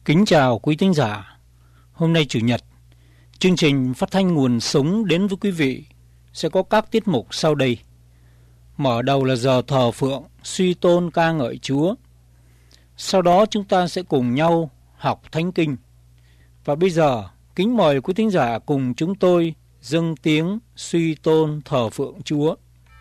Kính chào quý thính giả. Hôm nay Chủ nhật, chương trình phát thanh Nguồn Sống đến với quý vị sẽ có các tiết mục sau đây. Mở đầu là giờ thờ phượng, suy tôn ca ngợi Chúa. Sau đó chúng ta sẽ cùng nhau học Thánh Kinh. Và bây giờ, kính mời quý thính giả cùng chúng tôi dâng tiếng suy tôn thờ phượng Chúa.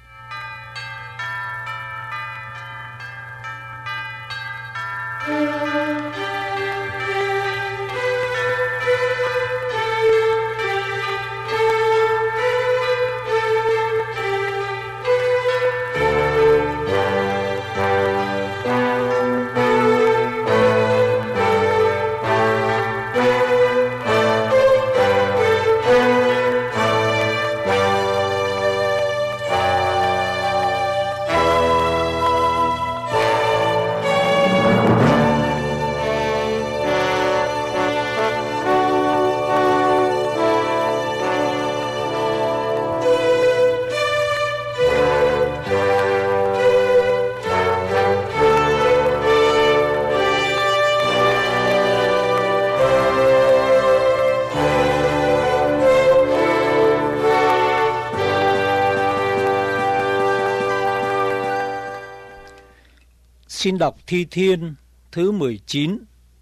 Xin đọc Thi Thiên thứ 19.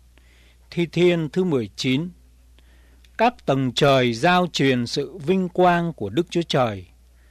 Thi Thiên thứ 19. Các tầng trời giao truyền sự vinh quang của Đức Chúa Trời.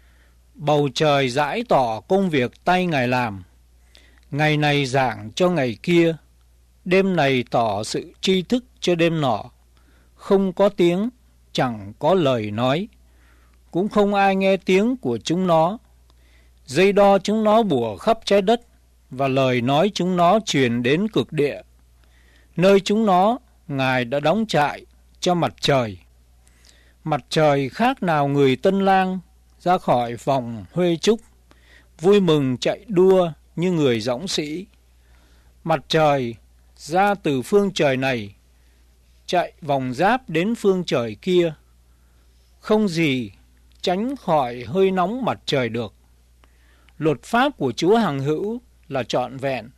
Bầu trời giải tỏ công việc tay Ngài làm. Ngày này giảng cho ngày kia, đêm này tỏ sự tri thức cho đêm nọ. Không có tiếng, chẳng có lời nói, cũng không ai nghe tiếng của chúng nó. Dây đo chúng nó bủa khắp trái đất, và lời nói chúng nó truyền đến cực địa. Nơi chúng nó, Ngài đã đóng trại cho mặt trời. Mặt trời khác nào người tân lang ra khỏi vòng huê trúc, vui mừng chạy đua như người dõng sĩ. Mặt trời ra từ phương trời này, chạy vòng giáp đến phương trời kia. Không gì tránh khỏi hơi nóng mặt trời được. Luật pháp của Chúa hằng hữu là trọn vẹn,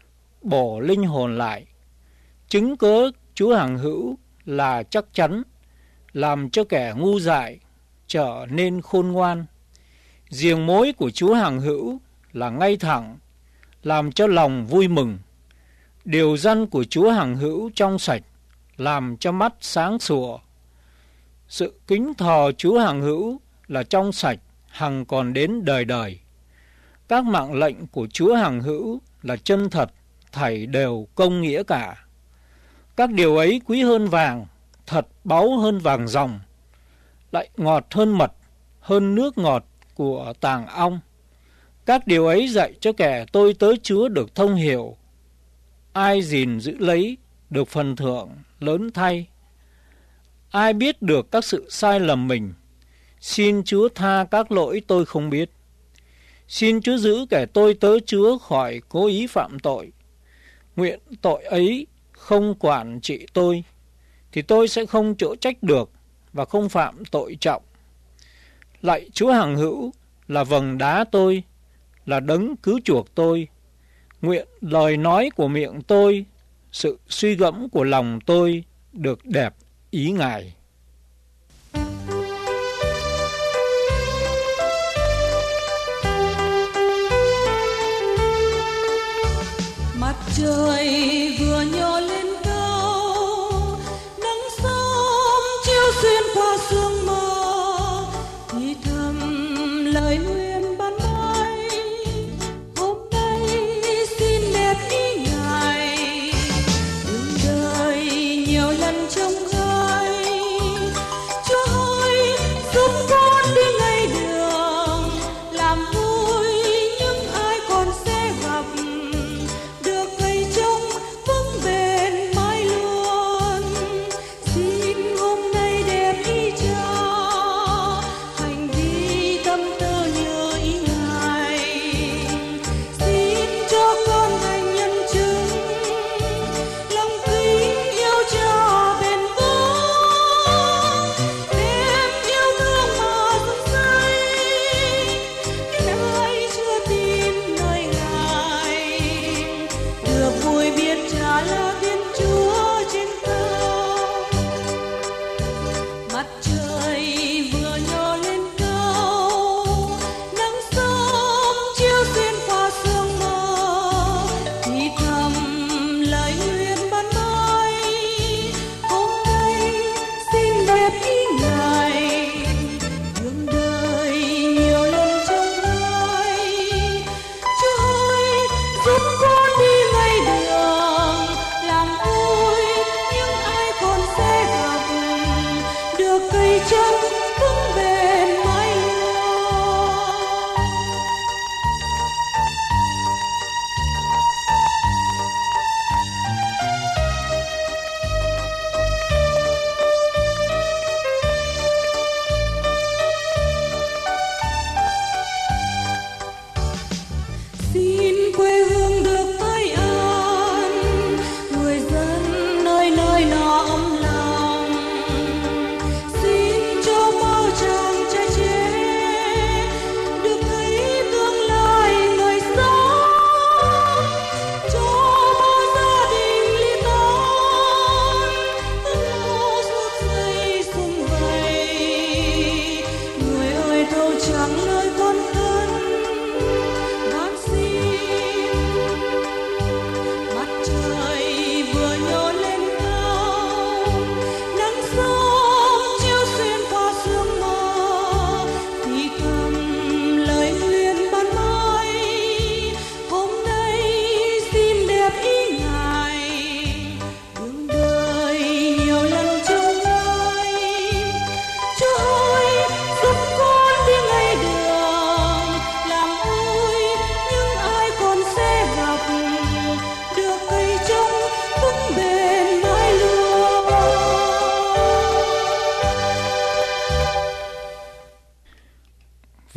bổ linh hồn lại. Chứng cớ Chúa hằng hữu là chắc chắn, làm cho kẻ ngu dại trở nên khôn ngoan. Giềng mối của Chúa hằng hữu là ngay thẳng, làm cho lòng vui mừng. Điều răn của Chúa hằng hữu trong sạch, làm cho mắt sáng sủa. Sự kính thờ Chúa hằng hữu là trong sạch, hằng còn đến đời đời. Các mạng lệnh của Chúa hằng hữu là chân thật, thảy đều công nghĩa cả. Các điều ấy quý hơn vàng, thật báu hơn vàng ròng, lại ngọt hơn mật, hơn nước ngọt của tàng ong. Các điều ấy dạy cho kẻ tôi tớ Chúa được thông hiểu. Ai gìn giữ lấy được phần thưởng lớn thay. Ai biết được các sự sai lầm mình, xin Chúa tha các lỗi tôi không biết. Xin Chúa giữ kẻ tôi tớ Chúa khỏi cố ý phạm tội. Nguyện tội ấy không quản trị tôi, thì tôi sẽ không chỗ trách được và không phạm tội trọng. Lạy Chúa hằng hữu là vầng đá tôi, là đấng cứu chuộc tôi. Nguyện lời nói của miệng tôi, sự suy gẫm của lòng tôi được đẹp ý Ngài. Mặt trời vừa nhô lên cao, nắng sớm chiếu xuyên qua sương mờ, thì thầm lời nguyện ban mai. Hôm nay xin đẹp ý Ngài, đường đời nhiều lần trông gai. Chúa ơi, giúp con đi ngay đường, làm vui những ai còn sẽ gặp. Được cây trông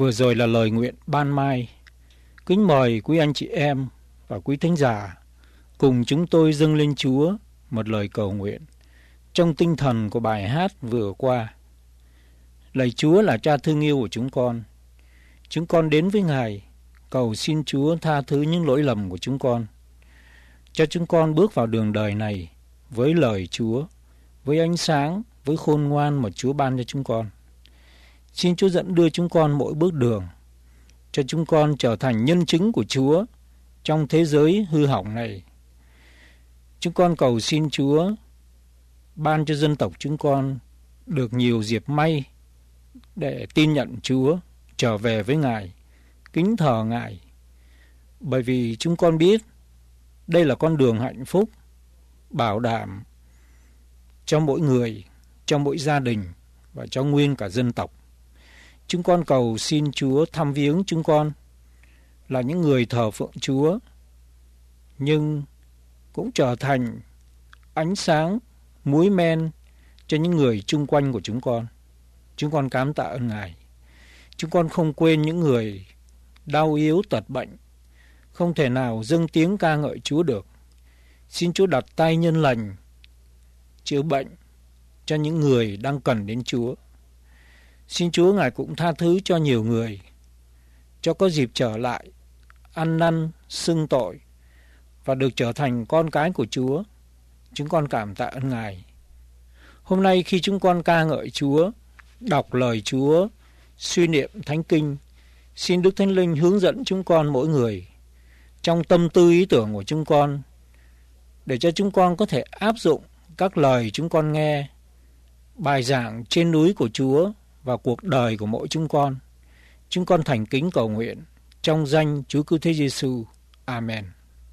Vừa rồi là lời nguyện ban mai. Kính mời quý anh chị em và quý thính giả cùng chúng tôi dâng lên Chúa một lời cầu nguyện trong tinh thần của bài hát vừa qua. Lạy Chúa là Cha thương yêu của chúng con đến với Ngài cầu xin Chúa tha thứ những lỗi lầm của chúng con, cho chúng con bước vào đường đời này với lời Chúa, với ánh sáng, với khôn ngoan mà Chúa ban cho chúng con. Xin Chúa dẫn đưa chúng con mỗi bước đường, cho chúng con trở thành nhân chứng của Chúa trong thế giới hư hỏng này. Chúng con cầu xin Chúa ban cho dân tộc chúng con được nhiều dịp may để tin nhận Chúa, trở về với Ngài, kính thờ Ngài. Bởi vì chúng con biết đây là con đường hạnh phúc, bảo đảm cho mỗi người, cho mỗi gia đình và cho nguyên cả dân tộc. Chúng con cầu xin Chúa thăm viếng chúng con là những người thờ phượng Chúa, nhưng cũng trở thành ánh sáng, muối men cho những người chung quanh của chúng con. Chúng con cám tạ ơn Ngài. Chúng con không quên những người đau yếu tật bệnh, không thể nào dâng tiếng ca ngợi Chúa được. Xin Chúa đặt tay nhân lành, chữa bệnh cho những người đang cần đến Chúa. Xin Chúa Ngài cũng tha thứ cho nhiều người, cho có dịp trở lại, ăn năn, xưng tội và được trở thành con cái của Chúa. Chúng con cảm tạ ơn Ngài. Hôm nay khi chúng con ca ngợi Chúa, đọc lời Chúa, suy niệm Thánh Kinh, xin Đức Thánh Linh hướng dẫn chúng con mỗi người trong tâm tư ý tưởng của chúng con, để cho chúng con có thể áp dụng các lời chúng con nghe, bài giảng trên núi của Chúa và cuộc đời của mỗi chúng con. Chúng con thành kính cầu nguyện trong danh Chúa Cứu Thế Giêsu. Amen.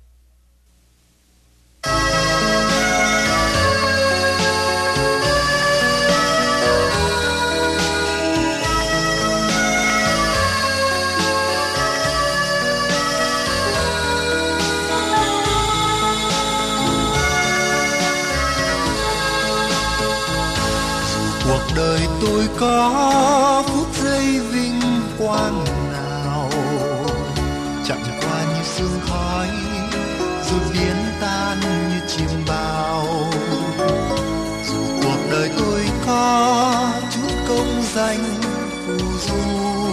Cuộc đời tôi có phút giây vinh quang nào, chẳng qua như sương khói rồi biến tan như chim bao. Dù cuộc đời tôi có chút công danh phù du,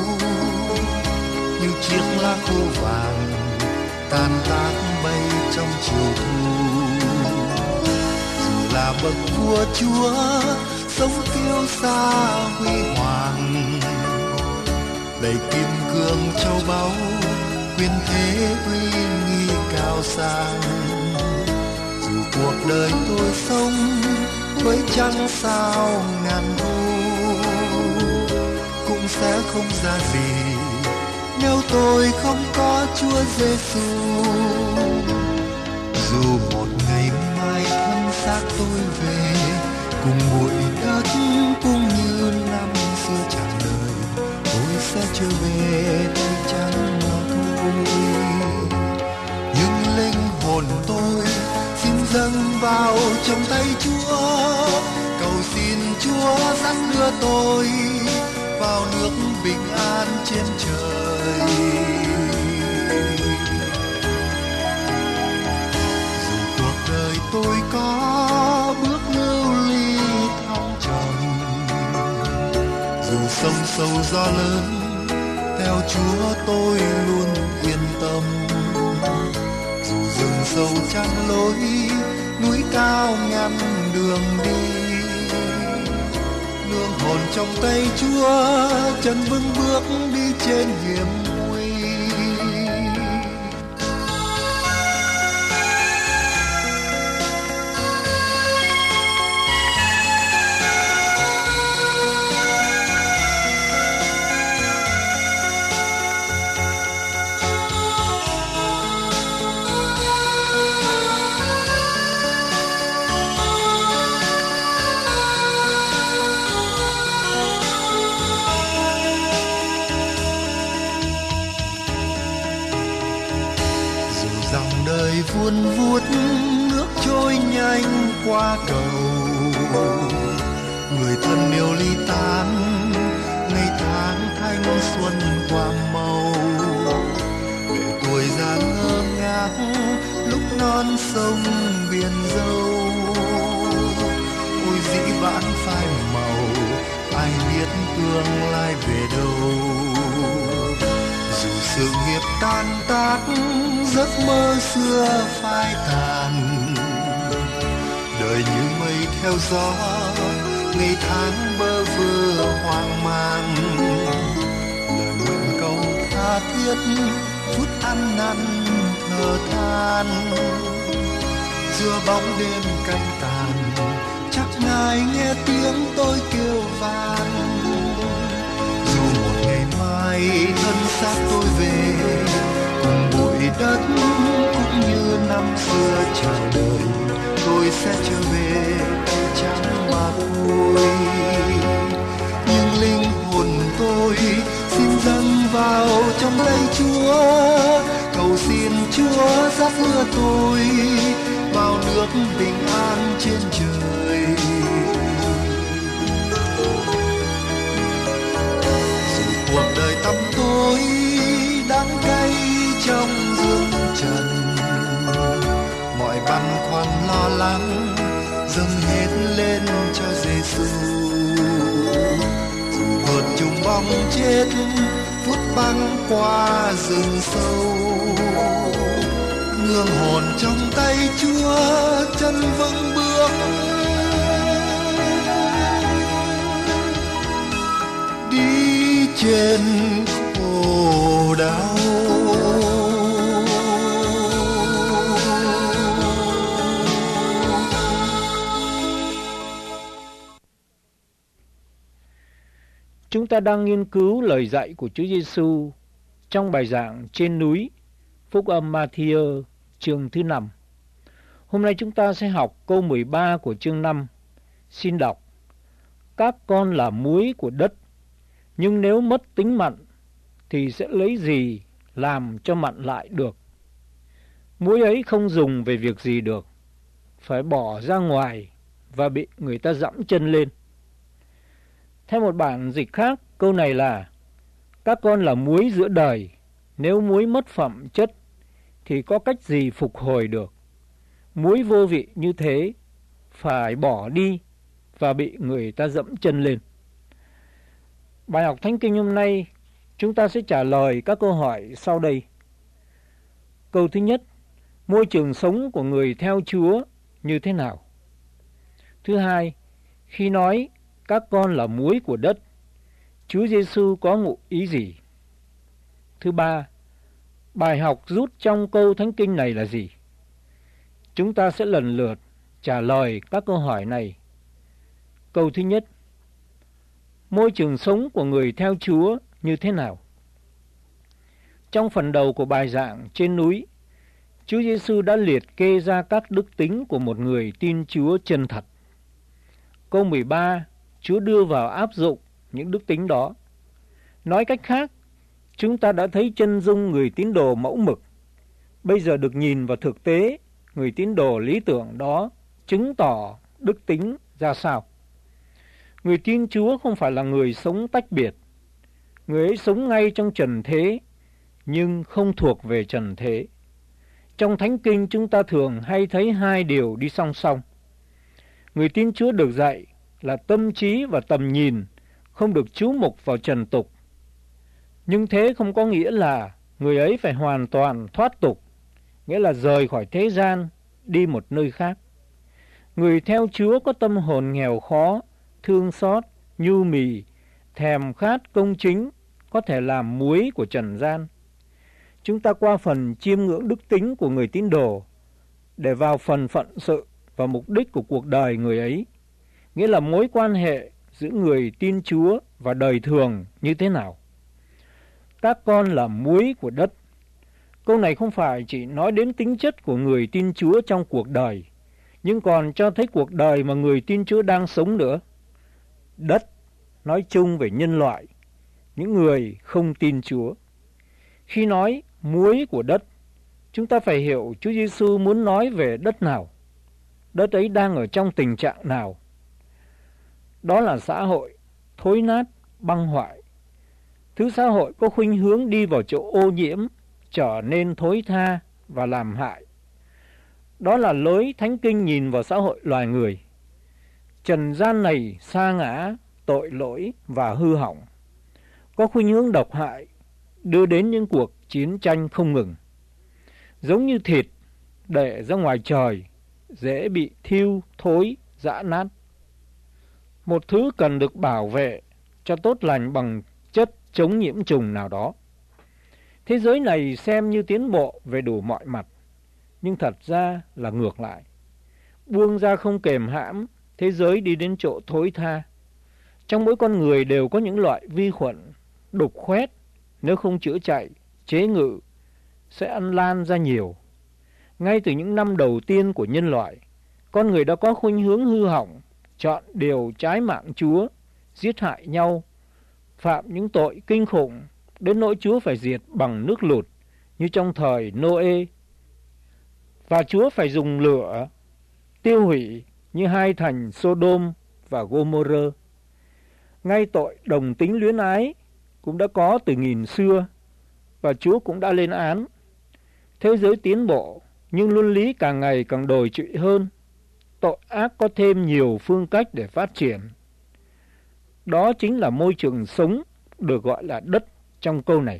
như chiếc lá khô vàng tan tác bay trong chiều thu. Dù là bậc vua Chúa sống kiêu sa huy hoàng, đầy kim cương châu báu, quyền thế uy nghi cao sang. Dù cuộc đời tôi sống với trăng sao ngàn thu, cũng sẽ không ra gì nếu tôi không có Chúa Giêsu. Dù một ngày mai thân xác tôi về cùng bụi đất, cũng như năm xưa tràn đời, tôi sẽ trở về tay trắng thôi. Nhưng linh hồn tôi xin dâng vào trong tay Chúa, cầu xin Chúa dắt đưa tôi vào nước bình an trên trời. Dù cuộc đời tôi có bước lưu ly thăng trầm, dù sông sâu gió lớn, theo Chúa tôi luôn yên tâm. Dù rừng sâu trăng lối, núi cao ngăn đường đi, nương hồn trong tay Chúa, chân vững bước đi trên hiểm nguy. Vun vút nước trôi nhanh qua cầu, người thân yêu ly tán, ngày tháng tháng thanh xuân qua màu, để tuổi già ngơ ngác lúc non sông biển dâu. Ôi dĩ vãng phai màu, ai biết tương lai về đâu. Dù sự nghiệp tan tác, giấc mơ xưa phai tàn, đời như mây theo gió, ngày tháng bơ vơ hoang mang. Lời nguyện cầu tha thiết, phút ăn năn thở than. Giữa bóng đêm canh tàn, chắc ngài nghe tiếng tôi kêu van. Dù một ngày mai thân xác tôi về, cùng bụi đất cũng như năm xưa chờ đợi, tôi sẽ trở về tay trắng mà thôi. Nhưng linh hồn tôi xin dâng vào trong tay Chúa, cầu xin Chúa dắt đưa tôi vào nước bình an trên trời. Dù cuộc đời tăm tối đắng cay trong dương trần, mọi băn khoăn lo lắng dâng hết lên cho Giêsu. Dù vượt trùng bóng chết, phút băng qua rừng sâu, nương hồn trong tay Chúa, chân vững bước đi trên khổ đau. Chúng ta đang nghiên cứu lời dạy của Chúa Giêsu trong bài giảng trên núi, Phúc âm Ma-thi-ơ chương thứ 5. Hôm nay chúng ta sẽ học câu 13 của chương 5. Xin đọc: Các con là muối của đất, nhưng nếu mất tính mặn thì sẽ lấy gì làm cho mặn lại được? Muối ấy không dùng về việc gì được, phải bỏ ra ngoài và bị người ta dẫm chân lên. Theo một bản dịch khác, câu này là: Các con là muối giữa đời, nếu muối mất phẩm chất thì có cách gì phục hồi được? Muối vô vị như thế phải bỏ đi và bị người ta dẫm chân lên. Bài học Thánh Kinh hôm nay chúng ta sẽ trả lời các câu hỏi sau đây. Câu thứ nhất: môi trường sống của người theo Chúa như thế nào? Thứ hai, khi nói các con là muối của đất, Chúa Giêsu có ngụ ý gì? Thứ ba, bài học rút trong câu Thánh Kinh này là gì? Chúng ta sẽ lần lượt trả lời các câu hỏi này. Câu thứ nhất: môi trường sống của người theo Chúa như thế nào? Trong phần đầu của bài giảng trên núi, Chúa Giêsu đã liệt kê ra các đức tính của một người tin Chúa chân thật. Câu 13, Chúa đưa vào áp dụng những đức tính đó. Nói cách khác, chúng ta đã thấy chân dung người tín đồ mẫu mực. Bây giờ được nhìn vào thực tế, người tín đồ lý tưởng đó chứng tỏ đức tính ra sao. Người tin Chúa không phải là người sống tách biệt. Người ấy sống ngay trong trần thế, nhưng không thuộc về trần thế. Trong Thánh Kinh chúng ta thường hay thấy hai điều đi song song. Người tin Chúa được dạy là tâm trí và tầm nhìn không được chú mục vào trần tục. Nhưng thế không có nghĩa là người ấy phải hoàn toàn thoát tục, nghĩa là rời khỏi thế gian, đi một nơi khác. Người theo Chúa có tâm hồn nghèo khó, thương xót, nhu mì, thèm khát công chính, có thể làm muối của trần gian. Chúng ta qua phần chiêm ngưỡng đức tính của người tín đồ để vào phần phận sự và mục đích của cuộc đời người ấy, nghĩa là mối quan hệ giữa người tin Chúa và đời thường như thế nào. Các con là muối của đất. Câu này không phải chỉ nói đến tính chất của người tin Chúa trong cuộc đời, nhưng còn cho thấy cuộc đời mà người tin Chúa đang sống nữa. Đất nói chung về nhân loại, những người không tin Chúa. Khi nói muối của đất, chúng ta phải hiểu Chúa Giêsu muốn nói về đất nào. Đất ấy đang ở trong tình trạng nào? Đó là xã hội thối nát, băng hoại. Thứ xã hội có khuynh hướng đi vào chỗ ô nhiễm, trở nên thối tha và làm hại. Đó là lối Thánh Kinh nhìn vào xã hội loài người. Trần gian này sa ngã, tội lỗi và hư hỏng, có khuynh hướng độc hại, đưa đến những cuộc chiến tranh không ngừng. Giống như thịt để ra ngoài trời, dễ bị thiêu, thối, giã nát. Một thứ cần được bảo vệ cho tốt lành bằng chất chống nhiễm trùng nào đó. Thế giới này xem như tiến bộ về đủ mọi mặt, nhưng thật ra là ngược lại. Buông ra không kềm hãm, thế giới đi đến chỗ thối tha. Trong mỗi con người đều có những loại vi khuẩn, đục khoét, nếu không chữa chạy, chế ngự, sẽ ăn lan ra nhiều. Ngay từ những năm đầu tiên của nhân loại, con người đã có khuynh hướng hư hỏng, chọn điều trái mạng Chúa, giết hại nhau, phạm những tội kinh khủng, đến nỗi Chúa phải diệt bằng nước lụt, như trong thời Nô-ê. Và Chúa phải dùng lửa tiêu hủy như hai thành Sodom và Gomorrah. Ngay tội đồng tính luyến ái cũng đã có từ nghìn xưa, và Chúa cũng đã lên án. Thế giới tiến bộ, nhưng luân lý càng ngày càng đồi trụy hơn. Tội ác có thêm nhiều phương cách để phát triển. Đó chính là môi trường sống được gọi là đất trong câu này.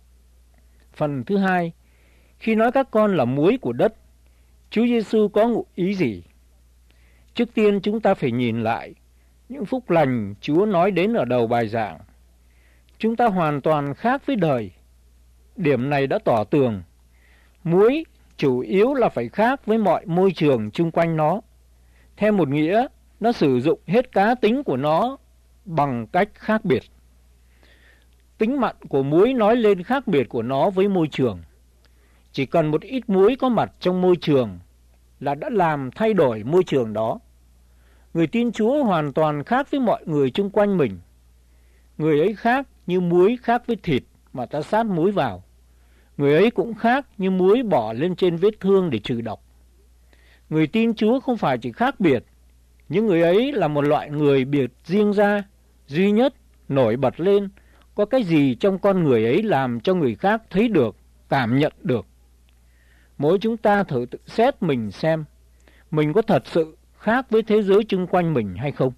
Phần thứ hai, khi nói các con là muối của đất, Chúa Giêsu có ngụ ý gì? Trước tiên chúng ta phải nhìn lại những phúc lành Chúa nói đến ở đầu bài giảng. Chúng ta hoàn toàn khác với đời. Điểm này đã tỏ tường. Muối chủ yếu là phải khác với mọi môi trường chung quanh nó. Theo một nghĩa, nó sử dụng hết cá tính của nó bằng cách khác biệt. Tính mặn của muối nói lên khác biệt của nó với môi trường. Chỉ cần một ít muối có mặt trong môi trường là đã làm thay đổi môi trường đó. Người tin Chúa hoàn toàn khác với mọi người chung quanh mình. Người ấy khác như muối khác với thịt mà ta sát muối vào. Người ấy cũng khác như muối bỏ lên trên vết thương để trừ độc. Người tin Chúa không phải chỉ khác biệt, nhưng người ấy là một loại người biệt riêng ra, duy nhất, nổi bật lên. Có cái gì trong con người ấy làm cho người khác thấy được, cảm nhận được. Mỗi chúng ta thử tự xét mình xem, mình có thật sự khác với thế giới chung quanh mình hay không?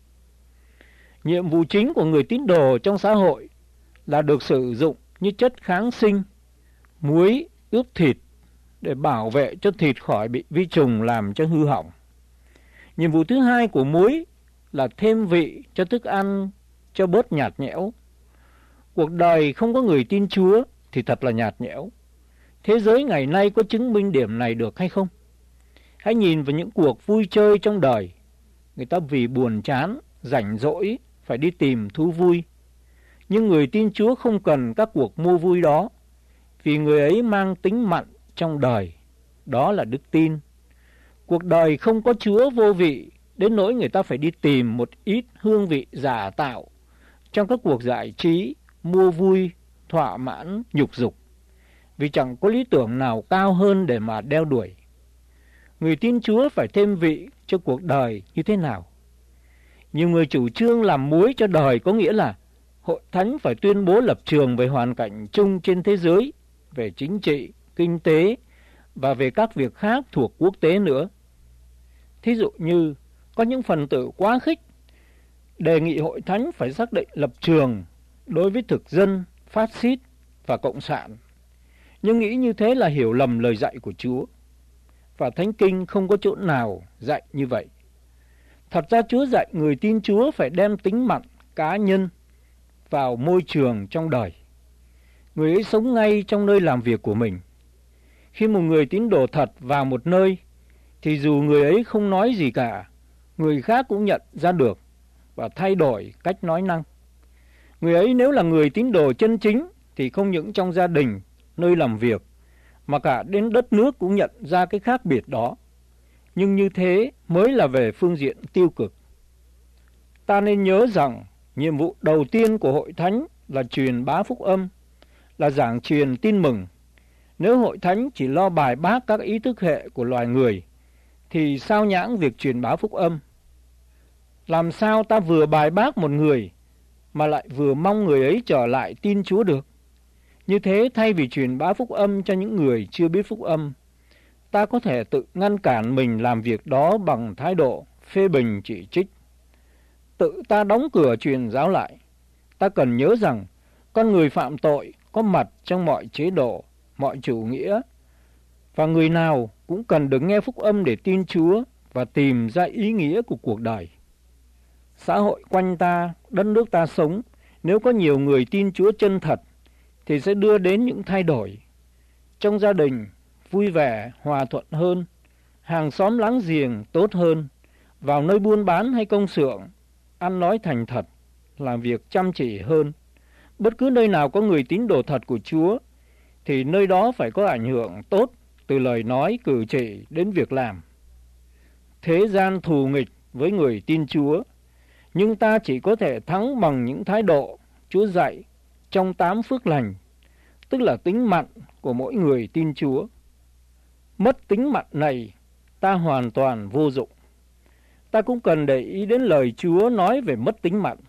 Nhiệm vụ chính của người tín đồ trong xã hội là được sử dụng như chất kháng sinh, muối ướp thịt để bảo vệ cho thịt khỏi bị vi trùng làm cho hư hỏng. Nhiệm vụ thứ hai của muối là thêm vị cho thức ăn cho bớt nhạt nhẽo. Cuộc đời không có người tin Chúa thì thật là nhạt nhẽo. Thế giới ngày nay có chứng minh điểm này được hay không? Hãy nhìn vào những cuộc vui chơi trong đời. Người ta vì buồn chán, rảnh rỗi phải đi tìm thú vui. Nhưng người tin Chúa không cần các cuộc mua vui đó, vì người ấy mang tính mặn trong đời. Đó là đức tin. Cuộc đời không có Chúa vô vị, đến nỗi người ta phải đi tìm một ít hương vị giả tạo trong các cuộc giải trí, mua vui, thỏa mãn, nhục dục, vì chẳng có lý tưởng nào cao hơn để mà đeo đuổi. Người tin Chúa phải thêm vị cho cuộc đời như thế nào? Nhiều người chủ trương làm muối cho đời có nghĩa là hội thánh phải tuyên bố lập trường về hoàn cảnh chung trên thế giới, về chính trị, kinh tế và về các việc khác thuộc quốc tế nữa. Thí dụ như có những phần tử quá khích đề nghị hội thánh phải xác định lập trường đối với thực dân, phát xít và cộng sản. Nhưng nghĩ như thế là hiểu lầm lời dạy của Chúa. Và Thánh Kinh không có chỗ nào dạy như vậy. Thật ra Chúa dạy người tin Chúa phải đem tính mặn cá nhân vào môi trường trong đời. Người ấy sống ngay trong nơi làm việc của mình. Khi một người tín đồ thật vào một nơi, thì dù người ấy không nói gì cả, người khác cũng nhận ra được và thay đổi cách nói năng. Người ấy nếu là người tín đồ chân chính thì không những trong gia đình, nơi làm việc, mà cả đến đất nước cũng nhận ra cái khác biệt đó. Nhưng như thế mới là về phương diện tiêu cực. Ta nên nhớ rằng nhiệm vụ đầu tiên của hội thánh là truyền bá phúc âm, là giảng truyền tin mừng. Nếu hội thánh chỉ lo bài bác các ý thức hệ của loài người, thì sao nhãng việc truyền bá phúc âm? Làm sao ta vừa bài bác một người, mà lại vừa mong người ấy trở lại tin Chúa được. Như thế, thay vì truyền bá phúc âm cho những người chưa biết phúc âm, ta có thể tự ngăn cản mình làm việc đó bằng thái độ phê bình chỉ trích. Tự ta đóng cửa truyền giáo lại. Ta cần nhớ rằng con người phạm tội có mặt trong mọi chế độ, mọi chủ nghĩa, và người nào cũng cần được nghe phúc âm để tin Chúa và tìm ra ý nghĩa của cuộc đời. Xã hội quanh ta, đất nước ta sống, nếu có nhiều người tin Chúa chân thật, thì sẽ đưa đến những thay đổi. Trong gia đình, vui vẻ, hòa thuận hơn, hàng xóm láng giềng tốt hơn, vào nơi buôn bán hay công xưởng, ăn nói thành thật, làm việc chăm chỉ hơn. Bất cứ nơi nào có người tín đồ thật của Chúa, thì nơi đó phải có ảnh hưởng tốt từ lời nói, cử chỉ đến việc làm. Thế gian thù nghịch với người tin Chúa, nhưng ta chỉ có thể thắng bằng những thái độ Chúa dạy trong 8 phước lành, tức là tính mặn của mỗi người tin Chúa. Mất tính mặn này, ta hoàn toàn vô dụng. Ta cũng cần để ý đến lời Chúa nói về mất tính mặn.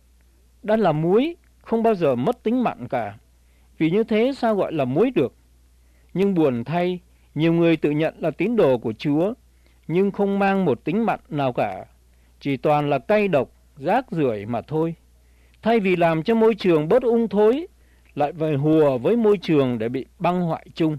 Đã là muối, không bao giờ mất tính mặn cả, vì như thế sao gọi là muối được. Nhưng buồn thay, nhiều người tự nhận là tín đồ của Chúa, nhưng không mang một tính mặn nào cả, chỉ toàn là cay độc, rác rưởi mà thôi. Thay vì làm cho môi trường bớt ung thối, lại phải hùa với môi trường để bị băng hoại chung.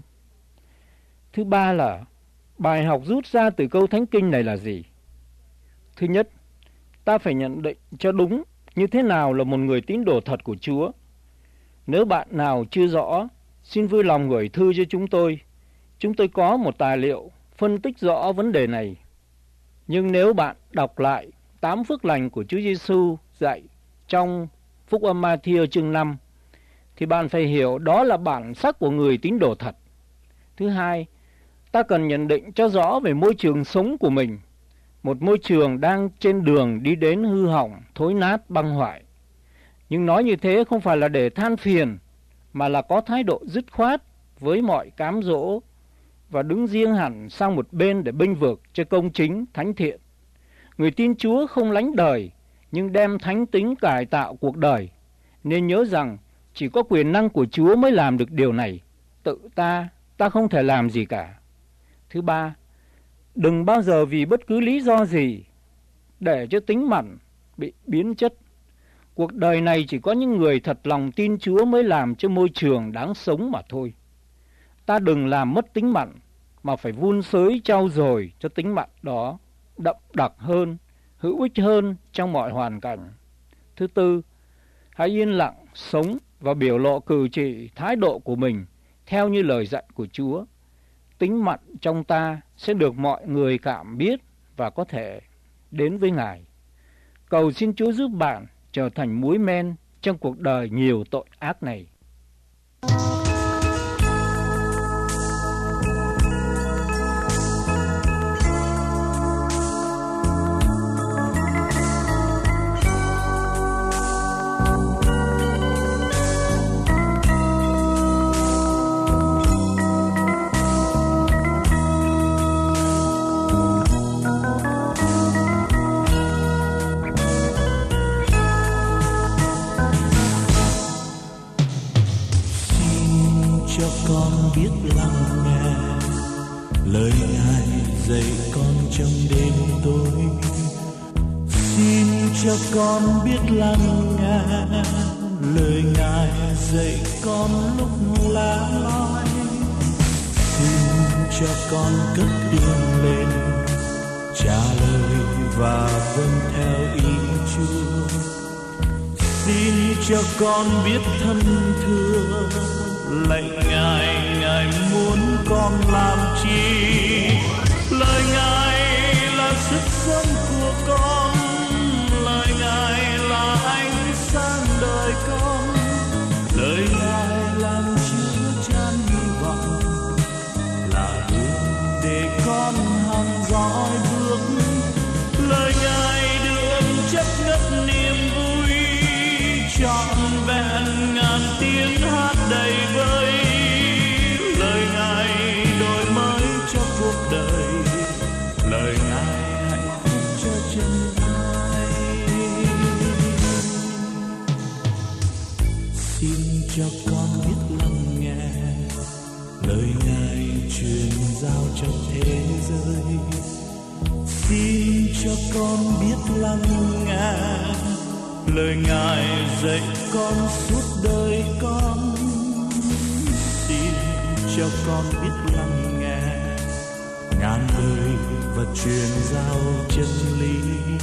Thứ ba là, bài học rút ra từ câu Thánh Kinh này là gì? Thứ nhất, ta phải nhận định cho đúng như thế nào là một người tín đồ thật của Chúa. Nếu bạn nào chưa rõ, xin vui lòng gửi thư cho chúng tôi. Chúng tôi có một tài liệu phân tích rõ vấn đề này. Nhưng nếu bạn đọc lại 8 phước lành của Chúa Giêsu dạy trong Phúc âm Ma-thi-ơ chương 5, thì bạn phải hiểu đó là bản sắc của người tín đồ thật. Thứ hai, ta cần nhận định cho rõ về môi trường sống của mình, một môi trường đang trên đường đi đến hư hỏng, thối nát, băng hoại. Nhưng nói như thế không phải là để than phiền, mà là có thái độ dứt khoát với mọi cám dỗ và đứng riêng hẳn sang một bên để bênh vực cho công chính, thánh thiện. Người tin Chúa không lánh đời, nhưng đem thánh tính cải tạo cuộc đời. Nên nhớ rằng chỉ có quyền năng của Chúa mới làm được điều này. Tự ta không thể làm gì cả. Thứ ba, đừng bao giờ vì bất cứ lý do gì để cho tính mặn bị biến chất. Cuộc đời này chỉ có những người thật lòng tin Chúa mới làm cho môi trường đáng sống mà thôi. Ta đừng làm mất tính mặn, mà phải vun xới trau dồi cho tính mặn đó đậm đặc hơn, hữu ích hơn trong mọi hoàn cảnh. Thứ tư, hãy yên lặng sống và biểu lộ cử chỉ, thái độ của mình theo như lời dạy của Chúa. Tính mặn trong ta sẽ được mọi người cảm biết và có thể đến với Ngài. Cầu xin Chúa giúp bạn trở thành muối men trong cuộc đời nhiều tội ác này. Lời Ngài dạy con trong đêm tối, xin cho con biết lắng nghe. Lời Ngài dạy con lúc lá loi, xin cho con cất tiếng lên, trả lời và vâng theo ý Chúa. Xin cho con biết thân thương, lạy Ngài, Ngài muốn con làm chi? Lời Ngài là sức sống của con, lời Ngài là ánh sáng đời con, lời Ngài làm chứa chan hy vọng, là hướng để con hằng dõi bước. Lời Ngài đường chất ngất niềm vui, trọn vẹn ngàn tiếng hát đầy vơi. Lời Ngài đổi mới cho cuộc đời, lời Ngài hạnh phúc cho chân ai. cho con biết lắng nghe lời Ngài truyền giao cho thế giới. Xin cho con biết lắng nghe lời Ngài dạy con suốt đời con. Xin cho con biết lắng nghe ngàn lời và truyền giao chân lý.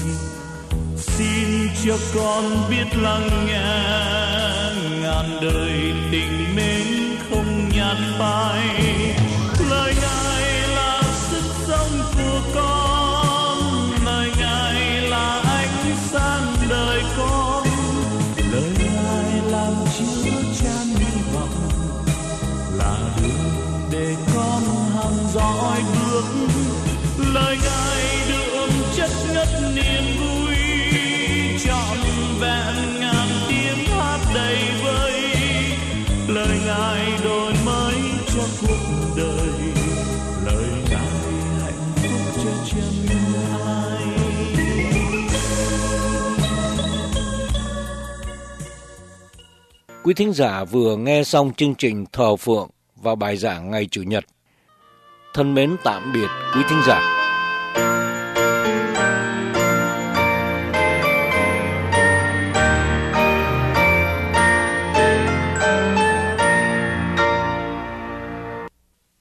Xin cho con biết lắng nghe ngàn đời tình mến không nhạt phai. Lời Ngài là sức sống của con, lời Ngài là ánh sáng đời con, lời Ngài làm chứa chan hy vọng, là đường để con hằng dõi bước. Lời Ngài đường chất ngất niềm vui, trọn vẹn ngàn tiếng hát đầy vơi. Lời Ngài đổi mới cho cuộc đời, lời Ngài hạnh phúc cho chân ai. Quý thính giả vừa nghe xong chương trình Thờ Phượng và bài giảng ngày Chủ nhật. Thân mến tạm biệt quý thính giả.